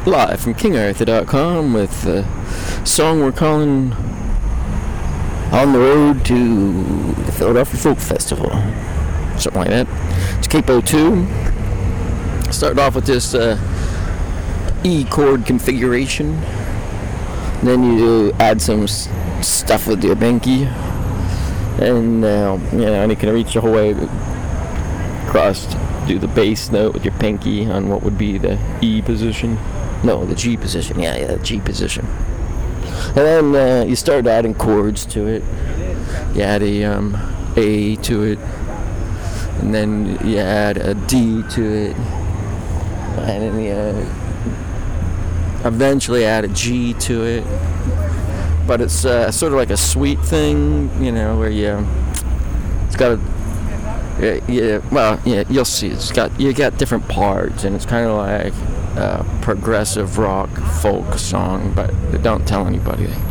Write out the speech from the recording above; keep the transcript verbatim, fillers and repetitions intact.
live from king arthur dot com with a song we're calling On the Road to the Philadelphia Folk Festival. Something like that. It's Capo two. Started off with this uh, E chord configuration. Then you add some s- stuff with your binky. And, uh, you know, and you can reach the whole way across, do the bass note with your pinky on what would be the E position. No, the G position. Yeah, yeah, G position. And then uh, you start adding chords to it. You add a um, A to it. And then you add a D to it. And then you uh, eventually add a G to it. But it's uh, sort of like a sweet thing, you know, where you, it's got a, yeah, yeah, well, yeah, you'll see. It's got, you got different parts, and it's kind of like a progressive rock folk song, but don't tell anybody.